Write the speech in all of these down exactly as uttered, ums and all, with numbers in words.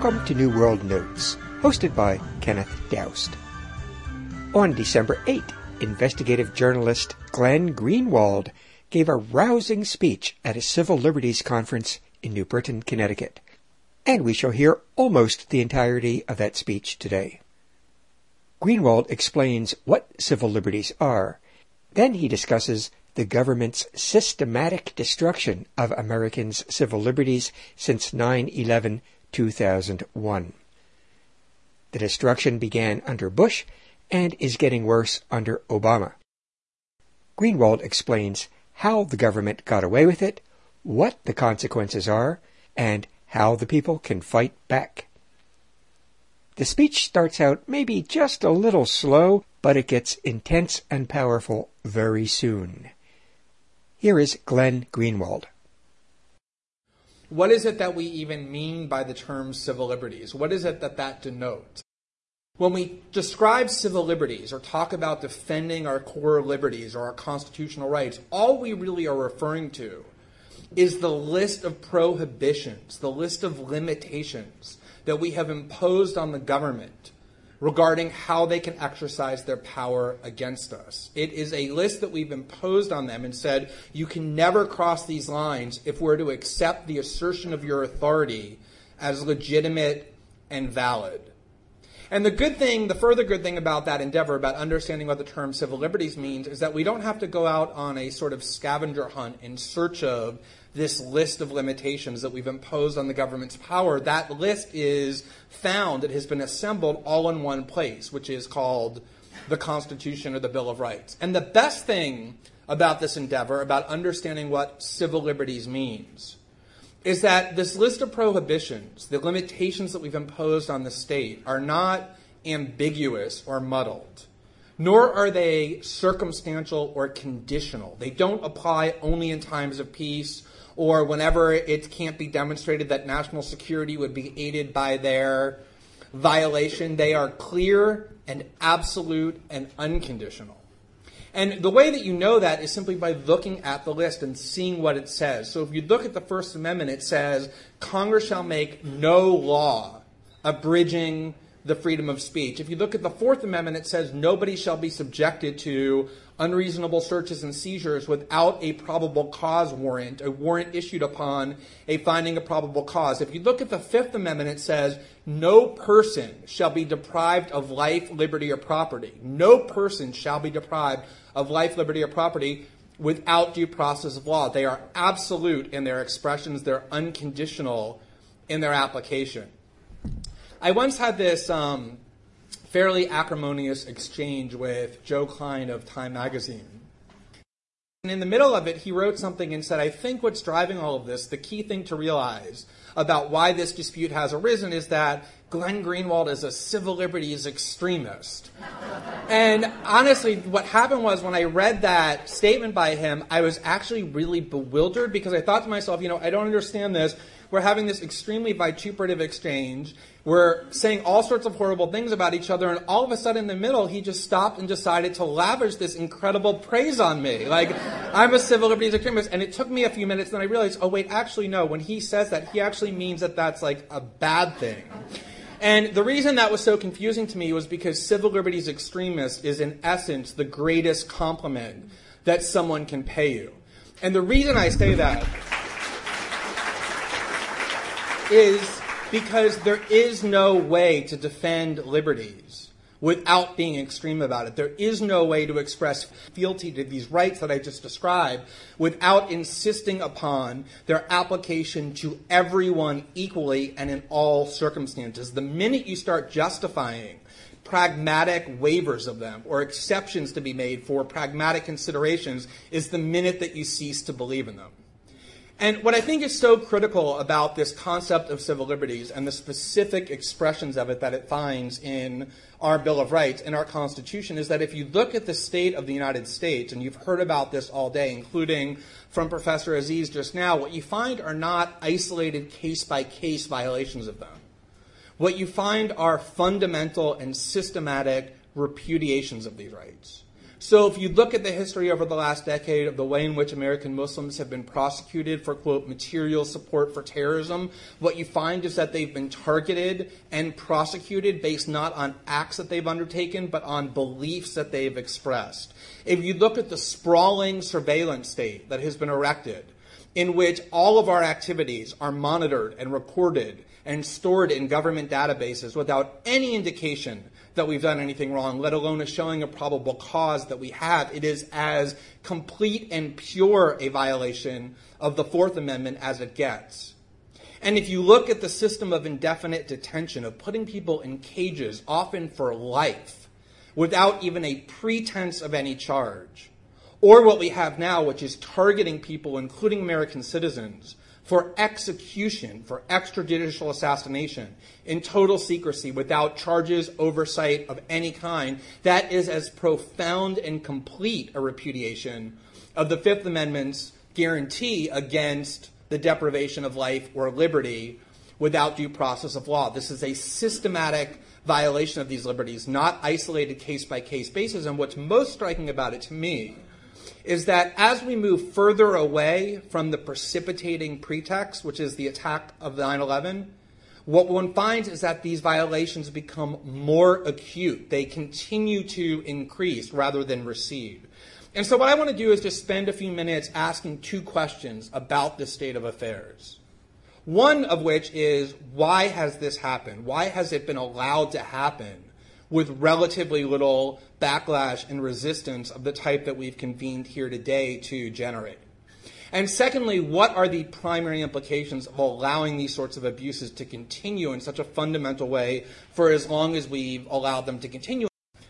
Welcome to New World Notes, hosted by Kenneth Doust. On December eighth, investigative journalist Glenn Greenwald gave a rousing speech at a civil liberties conference in New Britain, Connecticut, and we shall hear almost the entirety of that speech today. Greenwald explains what civil liberties are. Then he discusses the government's systematic destruction of Americans' civil liberties since nine eleven two thousand one. The destruction began under Bush and is getting worse under Obama. Greenwald explains how the government got away with it, what the consequences are, and how the people can fight back. The speech starts out maybe just a little slow, but it gets intense and powerful very soon. Here is Glenn Greenwald. What is it that we even mean by the term civil liberties? What is it that that denotes? When we describe civil liberties or talk about defending our core liberties or our constitutional rights, all we really are referring to is the list of prohibitions, the list of limitations that we have imposed on the government regarding how they can exercise their power against us. It is a list that we've imposed on them and said, you can never cross these lines if we're to accept the assertion of your authority as legitimate and valid. And the good thing, the further good thing about that endeavor, about understanding what the term civil liberties means, is that we don't have to go out on a sort of scavenger hunt in search of this list of limitations that we've imposed on the government's power. That list is found, it has been assembled all in one place, which is called the Constitution or the Bill of Rights. And the best thing about this endeavor, about understanding what civil liberties means, is that this list of prohibitions, the limitations that we've imposed on the state, are not ambiguous or muddled, nor are they circumstantial or conditional. They don't apply only in times of peace or whenever it can't be demonstrated that national security would be aided by their violation. They are clear and absolute and unconditional. And the way that you know that is simply by looking at the list and seeing what it says. So if you look at the First Amendment, it says, Congress shall make no law abridging the freedom of speech. If you look at the Fourth Amendment, it says nobody shall be subjected to unreasonable searches and seizures without a probable cause warrant, a warrant issued upon a finding of probable cause. If you look at the Fifth Amendment, it says no person shall be deprived of life, liberty, or property. No person shall be deprived of life, liberty, or property without due process of law. They are absolute in their expressions. They're unconditional in their application. I once had this um, fairly acrimonious exchange with Joe Klein of Time magazine. And in the middle of it, he wrote something and said, I think what's driving all of this, the key thing to realize about why this dispute has arisen is that Glenn Greenwald is a civil liberties extremist. And honestly, what happened was when I read that statement by him, I was actually really bewildered because I thought to myself, you know, I don't understand this. We're having this extremely vituperative exchange. We're saying all sorts of horrible things about each other, and all of a sudden in the middle, he just stopped and decided to lavish this incredible praise on me. Like, I'm a civil liberties extremist. And it took me a few minutes, and then I realized, oh, wait, actually, no. When he says that, he actually means that that's like a bad thing. And the reason that was so confusing to me was because civil liberties extremist is, in essence, the greatest compliment that someone can pay you. And the reason I say that is because there is no way to defend liberties without being extreme about it. There is no way to express fealty to these rights that I just described without insisting upon their application to everyone equally and in all circumstances. The minute you start justifying pragmatic waivers of them or exceptions to be made for pragmatic considerations is the minute that you cease to believe in them. And what I think is so critical about this concept of civil liberties and the specific expressions of it that it finds in our Bill of Rights, in our Constitution, is that if you look at the state of the United States, and you've heard about this all day, including from Professor Aziz just now, what you find are not isolated case-by-case violations of them. What you find are fundamental and systematic repudiations of these rights. So if you look at the history over the last decade of the way in which American Muslims have been prosecuted for, quote, material support for terrorism, what you find is that they've been targeted and prosecuted based not on acts that they've undertaken, but on beliefs that they've expressed. If you look at the sprawling surveillance state that has been erected, in which all of our activities are monitored and recorded and stored in government databases without any indication that we've done anything wrong, let alone a showing a probable cause that we have. It is as complete and pure a violation of the Fourth Amendment as it gets. And if you look at the system of indefinite detention, of putting people in cages, often for life, without even a pretense of any charge, or what we have now, which is targeting people, including American citizens, for execution, for extrajudicial assassination, in total secrecy, without charges, oversight of any kind, that is as profound and complete a repudiation of the Fifth Amendment's guarantee against the deprivation of life or liberty without due process of law. This is a systematic violation of these liberties, not isolated case-by-case basis. And what's most striking about it to me is that as we move further away from the precipitating pretext, which is the attack of nine eleven, what one finds is that these violations become more acute. They continue to increase rather than recede. And so what I want to do is just spend a few minutes asking two questions about this state of affairs. One of which is, why has this happened? Why has it been allowed to happen with relatively little backlash and resistance of the type that we've convened here today to generate? And secondly, what are the primary implications of allowing these sorts of abuses to continue in such a fundamental way for as long as we've allowed them to continue?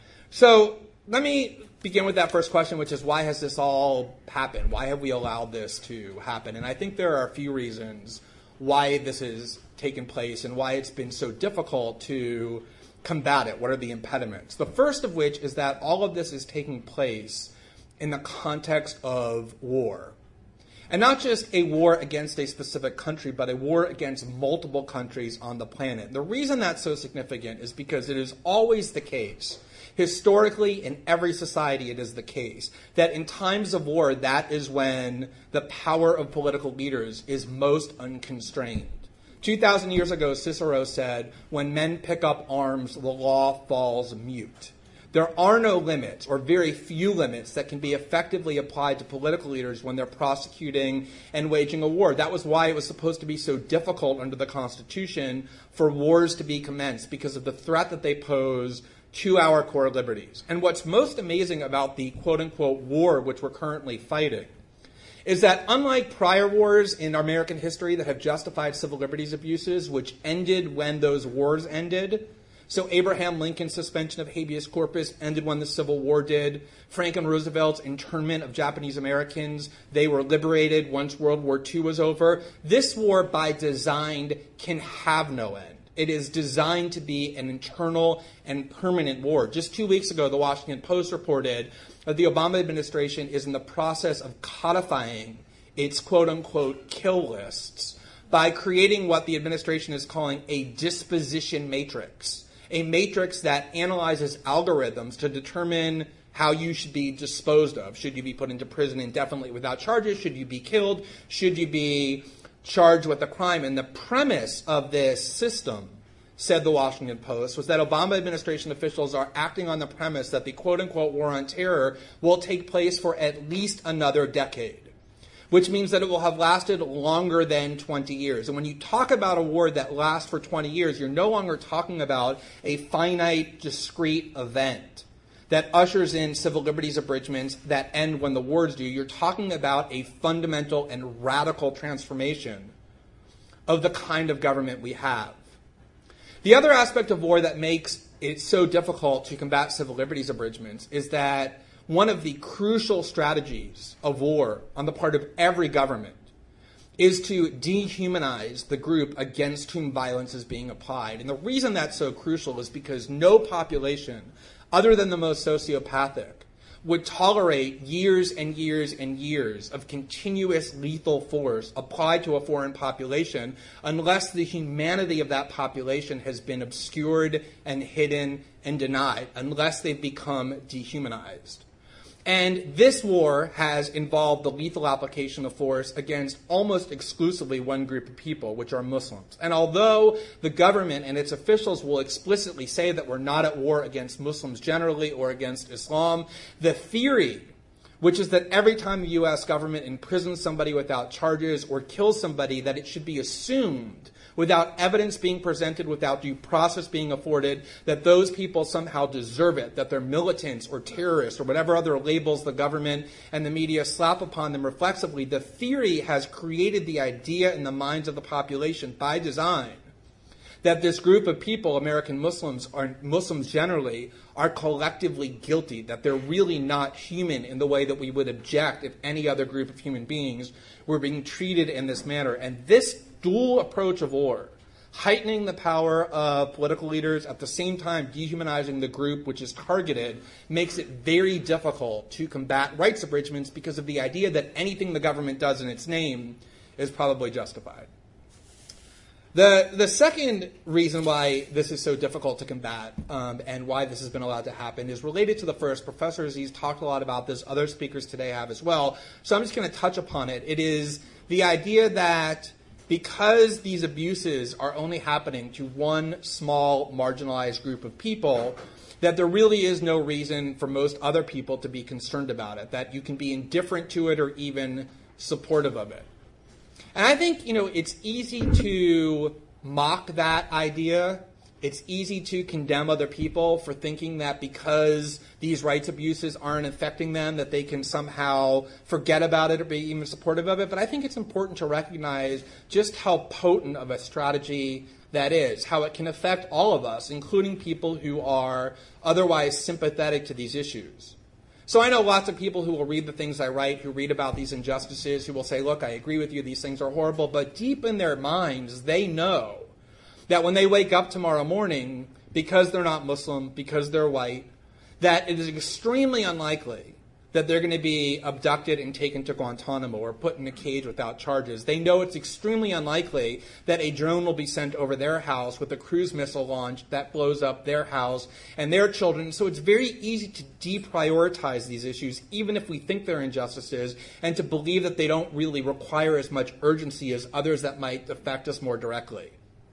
So let me begin with that first question, which is, why has this all happened? Why have we allowed this to happen? And I think there are a few reasons why this has taken place and why it's been so difficult to combat it. What are the impediments? The first of which is that all of this is taking place in the context of war. And not just a war against a specific country, but a war against multiple countries on the planet. The reason that's so significant is because it is always the case, historically in every society it is the case, that in times of war, that is when the power of political leaders is most unconstrained. two thousand years ago, Cicero said, when men pick up arms, the law falls mute. There are no limits, or very few limits, that can be effectively applied to political leaders when they're prosecuting and waging a war. That was why it was supposed to be so difficult under the Constitution for wars to be commenced, because of the threat that they pose to our core liberties. And what's most amazing about the quote-unquote war which we're currently fighting is that unlike prior wars in American history that have justified civil liberties abuses, which ended when those wars ended, so Abraham Lincoln's suspension of habeas corpus ended when the Civil War did. Franklin Roosevelt's internment of Japanese Americans, they were liberated once World War Two was over. This war, by design, can have no end. It is designed to be an internal and permanent war. Just two weeks ago, the Washington Post reported that the Obama administration is in the process of codifying its quote-unquote kill lists by creating what the administration is calling a disposition matrix, a matrix that analyzes algorithms to determine how you should be disposed of. Should you be put into prison indefinitely without charges? Should you be killed? Should you be charged with a crime? And the premise of this system, said the Washington Post, was that Obama administration officials are acting on the premise that the quote-unquote war on terror will take place for at least another decade, which means that it will have lasted longer than twenty years. And when you talk about a war that lasts for twenty years, you're no longer talking about a finite, discrete event that ushers in civil liberties abridgments that end when the wars do. You're talking about a fundamental and radical transformation of the kind of government we have. The other aspect of war that makes it so difficult to combat civil liberties abridgments is that one of the crucial strategies of war on the part of every government is to dehumanize the group against whom violence is being applied. And the reason that's so crucial is because no population, other than the most sociopathic, would tolerate years and years and years of continuous lethal force applied to a foreign population unless the humanity of that population has been obscured and hidden and denied, unless they've become dehumanized. And this war has involved the lethal application of force against almost exclusively one group of people, which are Muslims. And although the government and its officials will explicitly say that we're not at war against Muslims generally or against Islam, the theory, which is that every time the U S government imprisons somebody without charges or kills somebody, that it should be assumed, without evidence being presented, without due process being afforded, that those people somehow deserve it, that they're militants or terrorists or whatever other labels the government and the media slap upon them reflexively. The theory has created the idea in the minds of the population by design that this group of people, American Muslims, or Muslims generally, are collectively guilty, that they're really not human in the way that we would object if any other group of human beings were being treated in this manner. And this dual approach of war, heightening the power of political leaders, at the same time dehumanizing the group which is targeted, makes it very difficult to combat rights abridgments because of the idea that anything the government does in its name is probably justified. The, the second reason why this is so difficult to combat um, and why this has been allowed to happen is related to the first. Professor Aziz talked a lot about this. Other speakers today have as well. So I'm just going to touch upon it. It is the idea that because these abuses are only happening to one small marginalized group of people, that there really is no reason for most other people to be concerned about it, that you can be indifferent to it or even supportive of it. And I think, you know, it's easy to mock that idea. It's easy to condemn other people for thinking that because these rights abuses aren't affecting them, that they can somehow forget about it or be even supportive of it. But I think it's important to recognize just how potent of a strategy that is, how it can affect all of us, including people who are otherwise sympathetic to these issues. So I know lots of people who will read the things I write, who read about these injustices, who will say, look, I agree with you, these things are horrible. But deep in their minds, they know that when they wake up tomorrow morning, because they're not Muslim, because they're white, that it is extremely unlikely that they're going to be abducted and taken to Guantanamo or put in a cage without charges. They know it's extremely unlikely that a drone will be sent over their house with a cruise missile launched that blows up their house and their children. So it's very easy to deprioritize these issues, even if we think they're injustices, and to believe that they don't really require as much urgency as others that might affect us more directly.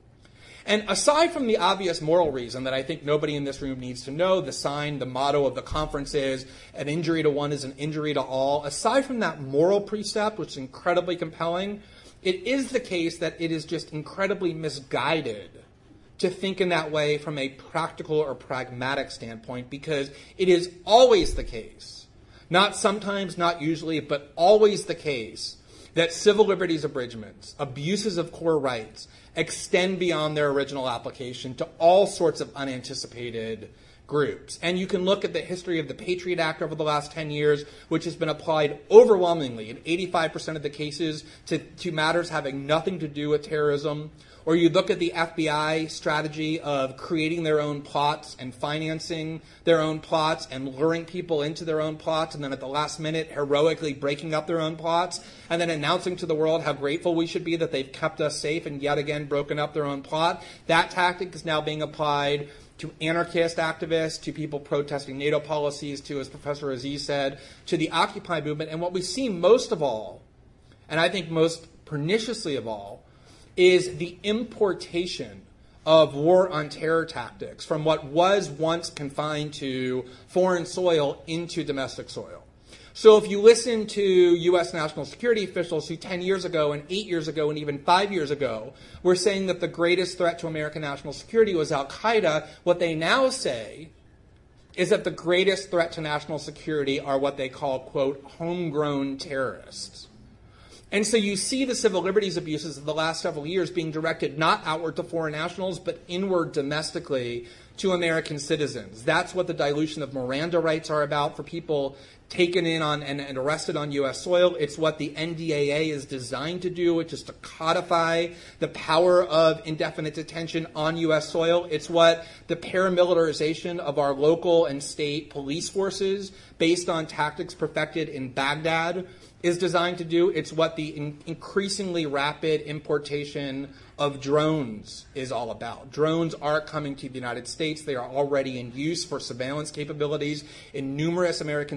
And aside from the obvious moral reason that I think nobody in this room needs to know, the sign, the motto of the conference is, an injury to one is an injury to all, aside from that moral precept, which is incredibly compelling, it is the case that it is just incredibly misguided to think in that way from a practical or pragmatic standpoint, because it is always the case, not sometimes, not usually, but always the case, that civil liberties abridgments, abuses of core rights, extend beyond their original application to all sorts of unanticipated groups. And you can look at the history of the Patriot Act over the last ten years, which has been applied overwhelmingly in eighty-five percent of the cases to, to matters having nothing to do with terrorism. Or you look at the F B I strategy of creating their own plots and financing their own plots and luring people into their own plots, and then at the last minute heroically breaking up their own plots and then announcing to the world how grateful we should be that they've kept us safe and yet again broken up their own plot. That tactic is now being applied to anarchist activists, to people protesting NATO policies, to, as Professor Aziz said, to the Occupy movement. And what we see most of all, and I think most perniciously of all, is the importation of war on terror tactics from what was once confined to foreign soil into domestic soil. So if you listen to U S national security officials who ten years ago and eight years ago and even five years ago were saying that the greatest threat to American national security was al-Qaeda, what they now say is that the greatest threat to national security are what they call, quote, homegrown terrorists. And so you see the civil liberties abuses of the last several years being directed not outward to foreign nationals, but inward domestically to American citizens. That's what the dilution of Miranda rights are about for people taken in on and, and arrested on U S soil. It's what the N D A A is designed to do, which is to codify the power of indefinite detention on U S soil. It's what the paramilitarization of our local and state police forces, based on tactics perfected in Baghdad, is designed to do. It's what the in- increasingly rapid importation of drones is all about. Drones are coming to the United States. They are already in use for surveillance capabilities in numerous American cities,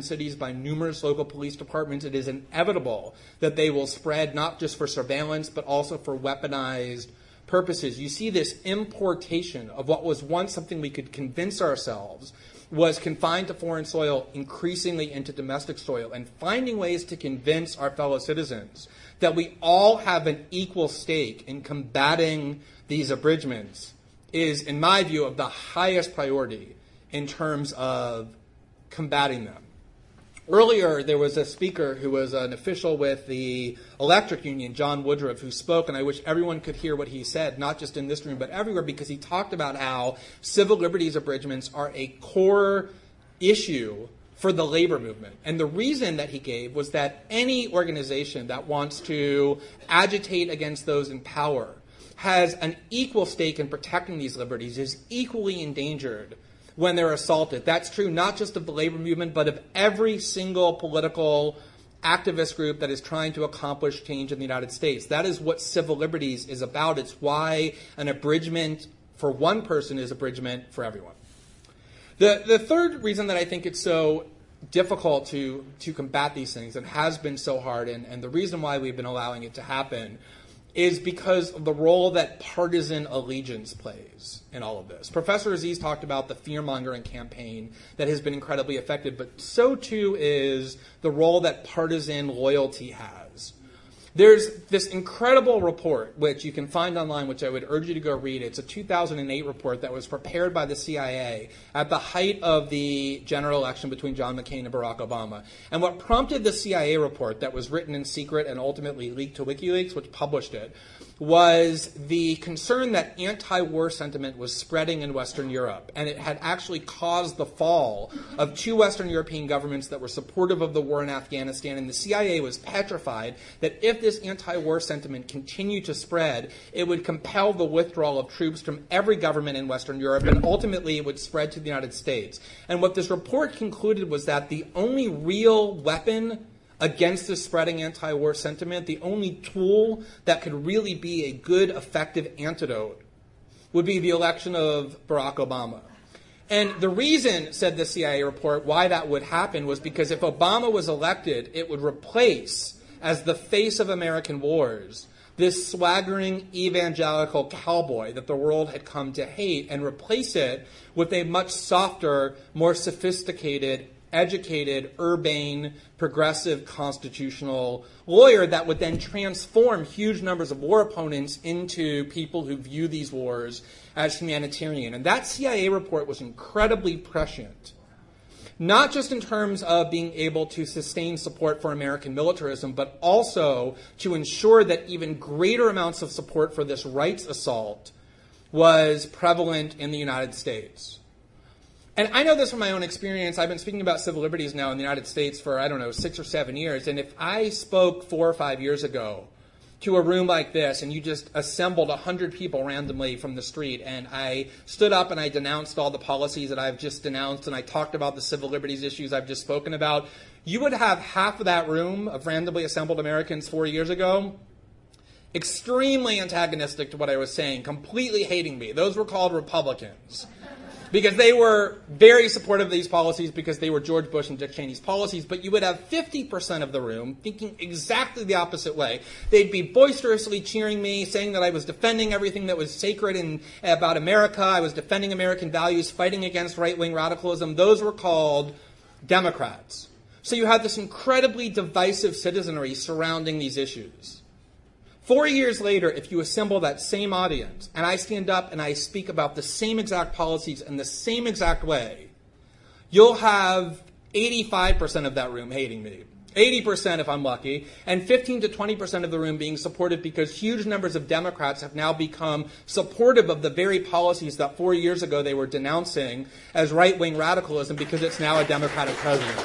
by numerous local police departments, it is inevitable that they will spread not just for surveillance, but also for weaponized purposes. You see this importation of what was once something we could convince ourselves was confined to foreign soil increasingly into domestic soil, and finding ways to convince our fellow citizens that we all have an equal stake in combating these abridgments is, in my view, of the highest priority in terms of combating them. Earlier, there was a speaker who was an official with the electric union, John Woodruff, who spoke, and I wish everyone could hear what he said, not just in this room, but everywhere, because he talked about how civil liberties abridgments are a core issue for the labor movement. And the reason that he gave was that any organization that wants to agitate against those in power has an equal stake in protecting these liberties, is equally endangered when they're assaulted. That's true not just of the labor movement, but of every single political activist group that is trying to accomplish change in the United States. That is what civil liberties is about. It's why an abridgment for one person is abridgment for everyone. The, the third reason that I think it's so difficult to, to combat these things and has been so hard, and, and the reason why we've been allowing it to happen, is because of the role that partisan allegiance plays in all of this. Professor Aziz talked about the fear-mongering campaign that has been incredibly effective, but so too is the role that partisan loyalty has. There's this incredible report, which you can find online, which I would urge you to go read. It's a two thousand eight report that was prepared by the C I A at the height of the general election between John McCain and Barack Obama. And what prompted the C I A report, that was written in secret and ultimately leaked to WikiLeaks, which published it, was the concern that anti-war sentiment was spreading in Western Europe. And it had actually caused the fall of two Western European governments that were supportive of the war in Afghanistan. And the C I A was petrified that if this anti-war sentiment continued to spread, it would compel the withdrawal of troops from every government in Western Europe, and ultimately it would spread to the United States. And what this report concluded was that the only real weapon against this spreading anti-war sentiment, the only tool that could really be a good, effective antidote, would be the election of Barack Obama. And the reason, said the C I A report, why that would happen was because if Obama was elected, it would replace, as the face of American wars, this swaggering evangelical cowboy that the world had come to hate, and replace it with a much softer, more sophisticated, educated, urbane, progressive constitutional lawyer that would then transform huge numbers of war opponents into people who view these wars as humanitarian. And that C I A report was incredibly prescient, not just in terms of being able to sustain support for American militarism, but also to ensure that even greater amounts of support for this rights assault was prevalent in the United States. And I know this from my own experience. I've been speaking about civil liberties now in the United States for, I don't know, six or seven years. And if I spoke four or five years ago to a room like this, and you just assembled one hundred people randomly from the street, and I stood up and I denounced all the policies that I've just denounced, and I talked about the civil liberties issues I've just spoken about, you would have half of that room of randomly assembled Americans four years ago extremely antagonistic to what I was saying, completely hating me. Those were called Republicans, because they were very supportive of these policies because they were George Bush and Dick Cheney's policies. But you would have fifty percent of the room thinking exactly the opposite way. They'd be boisterously cheering me, saying that I was defending everything that was sacred and about America. I was defending American values, fighting against right-wing radicalism. Those were called Democrats. So you had this incredibly divisive citizenry surrounding these issues. Four years later, if you assemble that same audience, and I stand up and I speak about the same exact policies in the same exact way, you'll have eighty-five percent of that room hating me, eighty percent if I'm lucky, and fifteen to twenty percent of the room being supportive because huge numbers of Democrats have now become supportive of the very policies that four years ago they were denouncing as right-wing radicalism because it's now a Democratic president.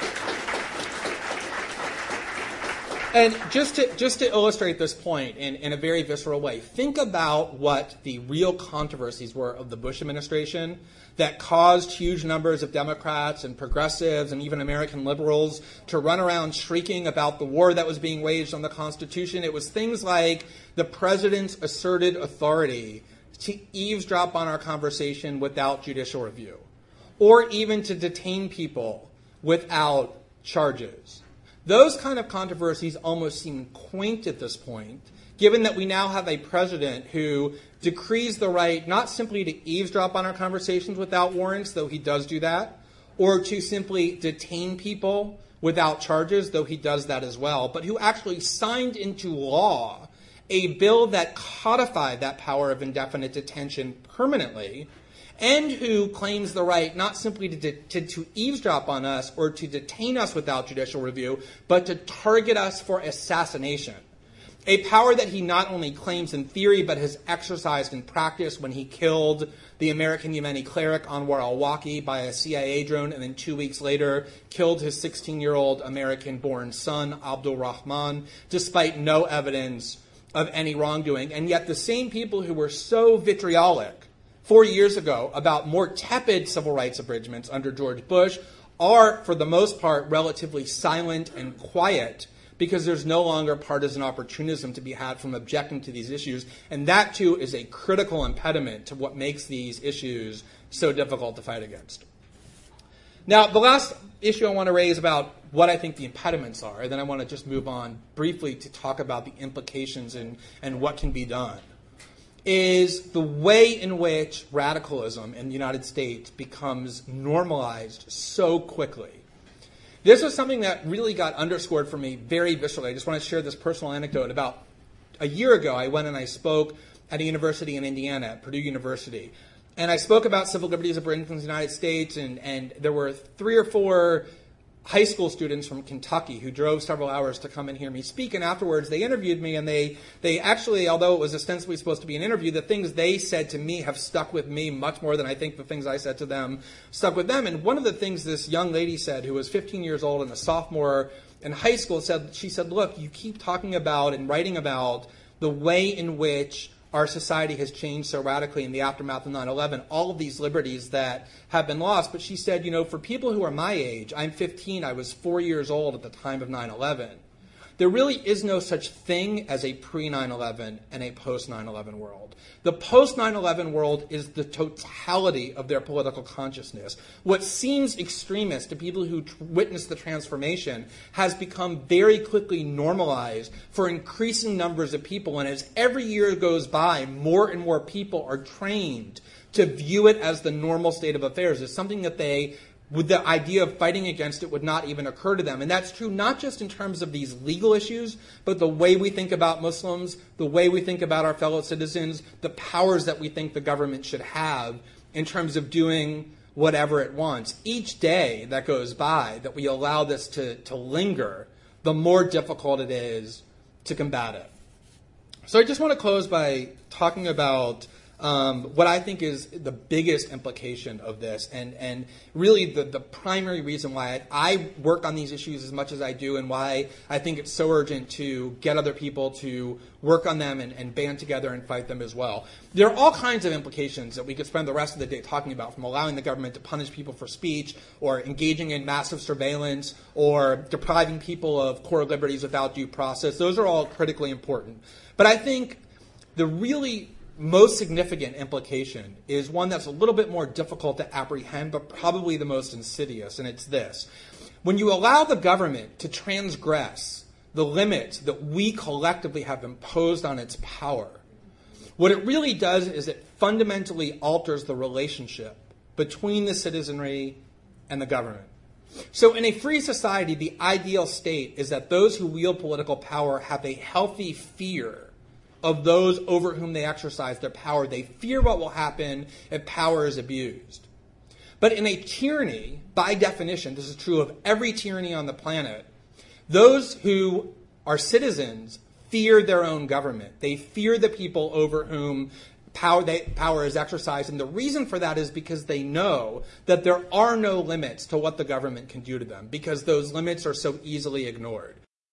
And just to, just to illustrate this point in, in a very visceral way, think about what the real controversies were of the Bush administration that caused huge numbers of Democrats and progressives and even American liberals to run around shrieking about the war that was being waged on the Constitution. It was things like the president's asserted authority to eavesdrop on our conversation without judicial review, or even to detain people without charges. Those kind of controversies almost seem quaint at this point, given that we now have a president who decrees the right not simply to eavesdrop on our conversations without warrants, though he does do that, or to simply detain people without charges, though he does that as well, but who actually signed into law a bill that codified that power of indefinite detention permanently, and who claims the right not simply to, to, to eavesdrop on us or to detain us without judicial review, but to target us for assassination. A power that he not only claims in theory, but has exercised in practice when he killed the American Yemeni cleric Anwar al-Awlaki by a C I A drone, and then two weeks later killed his sixteen-year-old American-born son, Abdul Rahman, despite no evidence of any wrongdoing. And yet the same people who were so vitriolic four years ago about more tepid civil rights abridgments under George Bush are, for the most part, relatively silent and quiet, because there's no longer partisan opportunism to be had from objecting to these issues. And that, too, is a critical impediment to what makes these issues so difficult to fight against. Now, the last issue I want to raise about what I think the impediments are, and then I want to just move on briefly to talk about the implications and, and what can be done, is the way in which radicalism in the United States becomes normalized so quickly. This was something that really got underscored for me very viscerally. I just want to share this personal anecdote. About a year ago, I went and I spoke at a university in Indiana, at Purdue University. And I spoke about civil liberties abridged in the United States, and, and there were three or four high school students from Kentucky who drove several hours to come and hear me speak. And afterwards, they interviewed me, and they, they actually, although it was ostensibly supposed to be an interview, the things they said to me have stuck with me much more than I think the things I said to them stuck with them. And one of the things this young lady said, who was fifteen years old and a sophomore in high school, said, she said, look, you keep talking about and writing about the way in which our society has changed so radically in the aftermath of nine eleven, all of these liberties that have been lost. But she said, you know, for people who are my age, I'm fifteen, I was four years old at the time of nine eleven, there really is no such thing as a pre nine eleven and a post nine eleven world. The post nine eleven world is the totality of their political consciousness. What seems extremist to people who t- witness the transformation has become very quickly normalized for increasing numbers of people. And as every year goes by, more and more people are trained to view it as the normal state of affairs, as something that they, with the idea of fighting against it, would not even occur to them. And that's true not just in terms of these legal issues, but the way we think about Muslims, the way we think about our fellow citizens, the powers that we think the government should have in terms of doing whatever it wants. Each day that goes by that we allow this to, to linger, the more difficult it is to combat it. So I just want to close by talking about Um, what I think is the biggest implication of this, and, and really the, the primary reason why I, I work on these issues as much as I do, and why I think it's so urgent to get other people to work on them and, and band together and fight them as well. There are all kinds of implications that we could spend the rest of the day talking about, from allowing the government to punish people for speech, or engaging in massive surveillance, or depriving people of core liberties without due process. Those are all critically important. But I think the really most significant implication is one that's a little bit more difficult to apprehend, but probably the most insidious, and it's this. When you allow the government to transgress the limits that we collectively have imposed on its power, what it really does is it fundamentally alters the relationship between the citizenry and the government. So in a free society, the ideal state is that those who wield political power have a healthy fear of those over whom they exercise their power. They fear what will happen if power is abused. But in a tyranny, by definition, this is true of every tyranny on the planet, those who are citizens fear their own government. They fear the people over whom power, they, power is exercised. And the reason for that is because they know that there are no limits to what the government can do to them, because those limits are so easily ignored.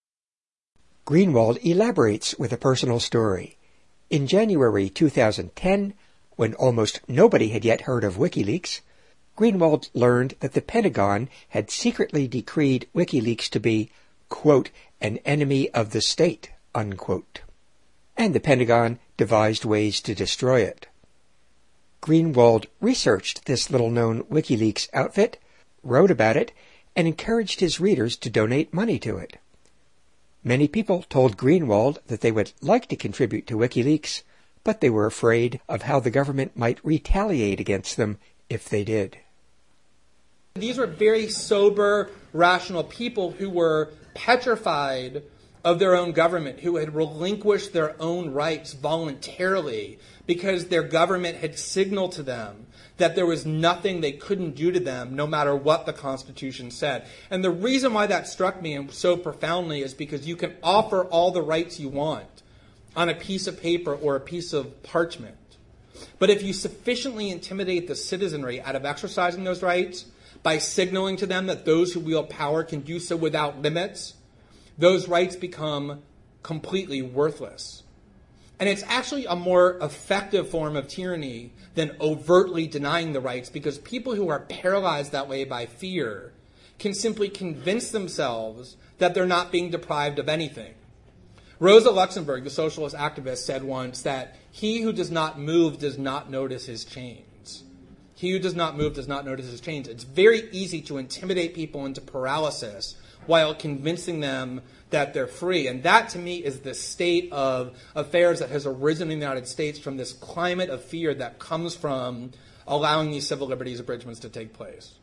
Greenwald elaborates with a personal story. In January two thousand ten, when almost nobody had yet heard of WikiLeaks, Greenwald learned that the Pentagon had secretly decreed WikiLeaks to be, quote, an enemy of the state, unquote. And the Pentagon devised ways to destroy it. Greenwald researched this little-known WikiLeaks outfit, wrote about it, and encouraged his readers to donate money to it. Many people told Greenwald that they would like to contribute to WikiLeaks, but they were afraid of how the government might retaliate against them if they did. These were very sober, rational people who were petrified of their own government, who had relinquished their own rights voluntarily because their government had signaled to them that there was nothing they couldn't do to them, no matter what the Constitution said. And the reason why that struck me so profoundly is because you can offer all the rights you want on a piece of paper or a piece of parchment. But if you sufficiently intimidate the citizenry out of exercising those rights by signaling to them that those who wield power can do so without limits, those rights become completely worthless. And it's actually a more effective form of tyranny than overtly denying the rights, because people who are paralyzed that way by fear can simply convince themselves that they're not being deprived of anything. Rosa Luxemburg, the socialist activist, said once that he who does not move does not notice his chains. He who does not move does not notice his chains. It's very easy to intimidate people into paralysis while convincing them that they're free. And that, to me, is the state of affairs that has arisen in the United States from this climate of fear that comes from allowing these civil liberties abridgments to take place.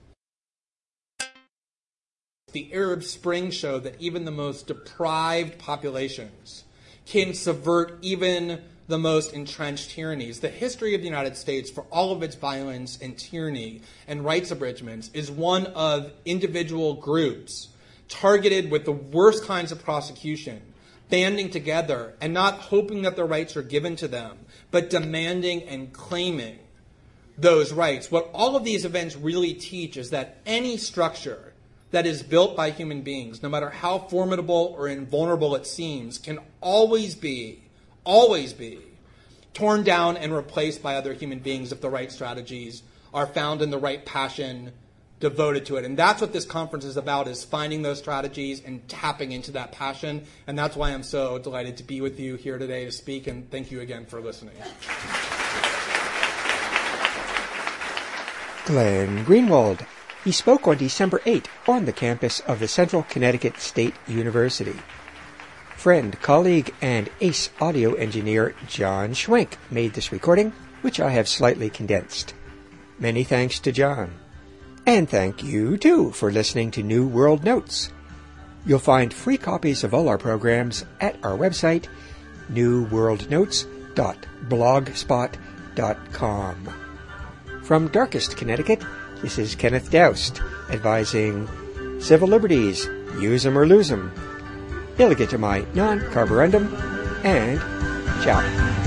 The Arab Spring showed that even the most deprived populations can subvert even the most entrenched tyrannies. The history of the United States, for all of its violence and tyranny and rights abridgments, is one of individual groups targeted with the worst kinds of prosecution, banding together and not hoping that their rights are given to them, but demanding and claiming those rights. What all of these events really teach is that any structure that is built by human beings, no matter how formidable or invulnerable it seems, can always be, always be, torn down and replaced by other human beings if the right strategies are found in the right passion devoted to it. And that's what this conference is about, is finding those strategies and tapping into that passion. And that's why I'm so delighted to be with you here today to speak. And thank you again for listening. Glenn Greenwald. He spoke on December eighth on the campus of the Central Connecticut State University. Friend, colleague, and ace audio engineer John Schwenk made this recording, which I have slightly condensed. Many thanks to John. And thank you, too, for listening to New World Notes. You'll find free copies of all our programs at our website, new world notes dot blogspot dot com. From Darkest, Connecticut, this is Kenneth Doust, advising civil liberties, use 'em or lose 'em, illegitimae non carborundum, and ciao.